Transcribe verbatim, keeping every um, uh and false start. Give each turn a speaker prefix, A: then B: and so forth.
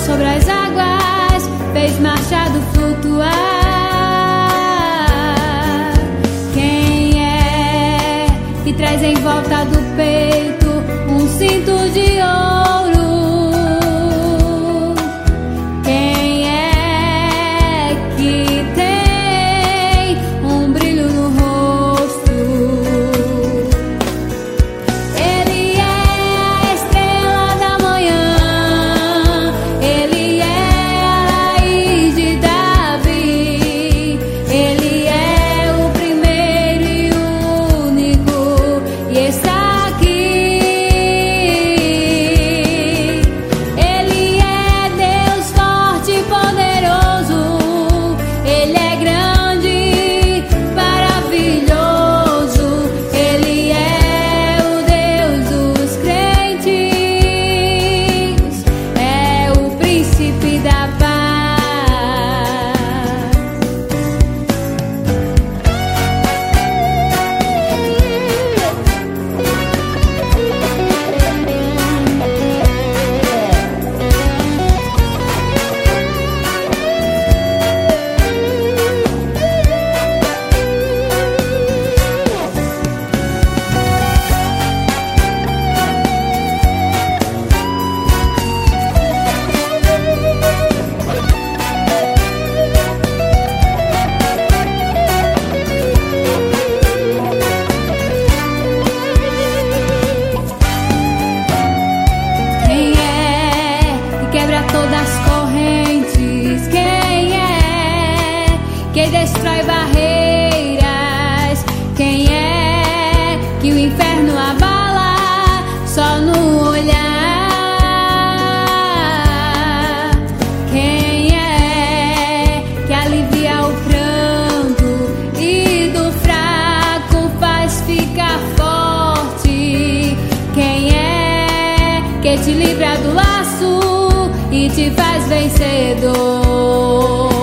A: sobre as águas, fez machado flutuar. Quem é que traz em volta do peito um cinto de ouro? Quem é que tem um brilho no rosto? Ele é a estrela da manhã, ele é a raiz de Davi, ele é o primeiro e o único, e está aqui. Ele é Deus forte e poderoso, ele é grande, maravilhoso, ele é o Deus dos crentes, é o príncipe da paz. Quem é que quebra todas as correntes? Quem é que destrói barreiras? Quem é que o inferno abala só no olhar? Quem é que alivia o pranto e do fraco faz ficar forte? Quem é que te livra do laço e te faz vencedor?